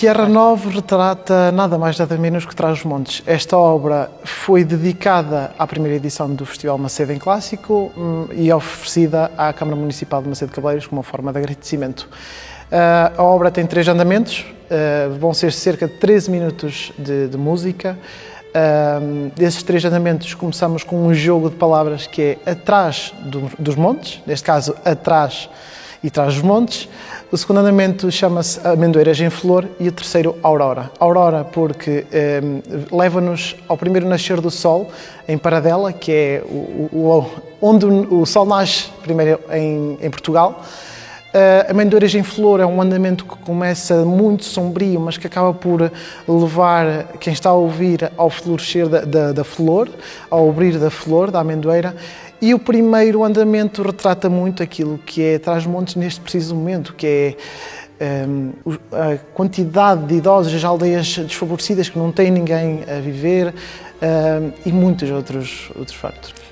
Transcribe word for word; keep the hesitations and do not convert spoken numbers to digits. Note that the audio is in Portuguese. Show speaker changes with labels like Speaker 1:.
Speaker 1: Tierra Nova retrata nada mais nada menos que Trás-os-Montes. Esta obra foi dedicada à primeira edição do Festival Macedo em Clássico e oferecida à Câmara Municipal de Macedo de Cabeleiros como uma forma de agradecimento. A obra tem três andamentos, vão ser cerca de treze minutos de, de música. Desses três andamentos começamos com um jogo de palavras que é Atrás do, dos Montes, neste caso Atrás e Trás-os-Montes. O segundo andamento chama-se Amendoeiras em Flor e o terceiro Aurora. Aurora porque eh, leva-nos ao primeiro nascer do sol em Paradela, que é o, o, onde o sol nasce primeiro em, em Portugal. Uh, Amendoeiras em Flor é um andamento que começa muito sombrio, mas que acaba por levar quem está a ouvir ao florescer da, da, da flor, ao abrir da flor, da amendoeira. E o primeiro andamento retrata muito aquilo que é Trás-os-Montes neste preciso momento, que é um, a quantidade de idosos, as aldeias desfavorecidas que não têm ninguém a viver um, e muitos outros, outros factos.